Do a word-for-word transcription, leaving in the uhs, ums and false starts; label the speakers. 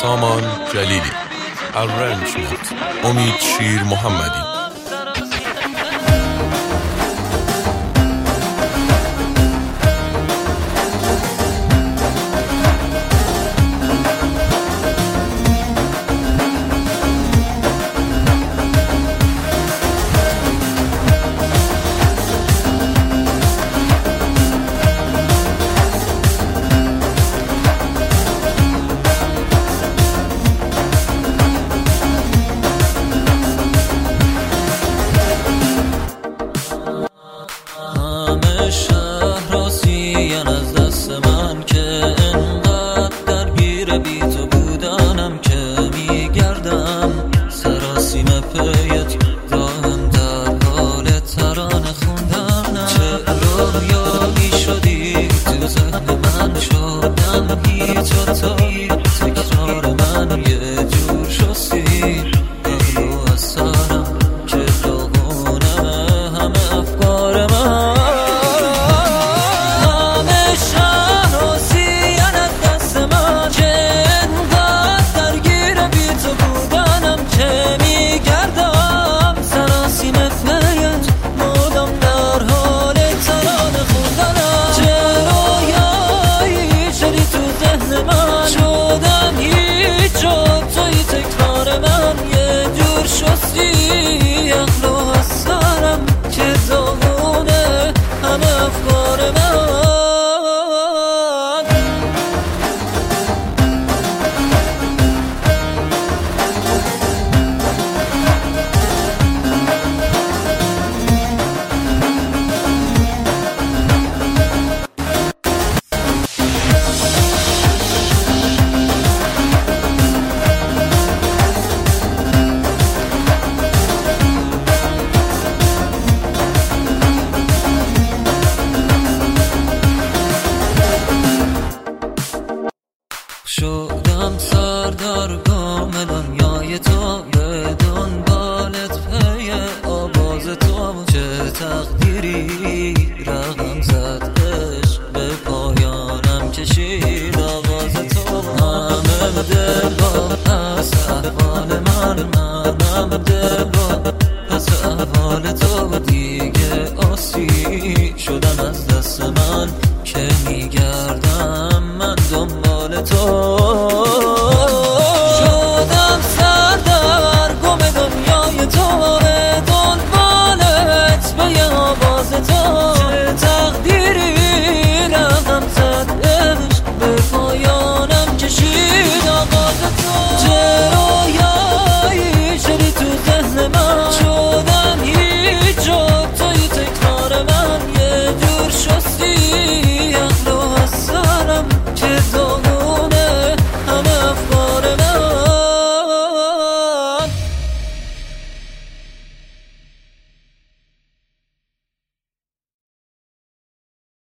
Speaker 1: سامان جلیلی. Arrangement امید شیر محمدی.
Speaker 2: شدم سردار کامل دنیای تو، به دنبالت پی آواز تو. چه تقدیری رقم زد عشق به پایانم کشید آواز تو. همه دل با پس احوال من، منم دل با پس احوال تو. دیگه آسی شدم از دست من که میگه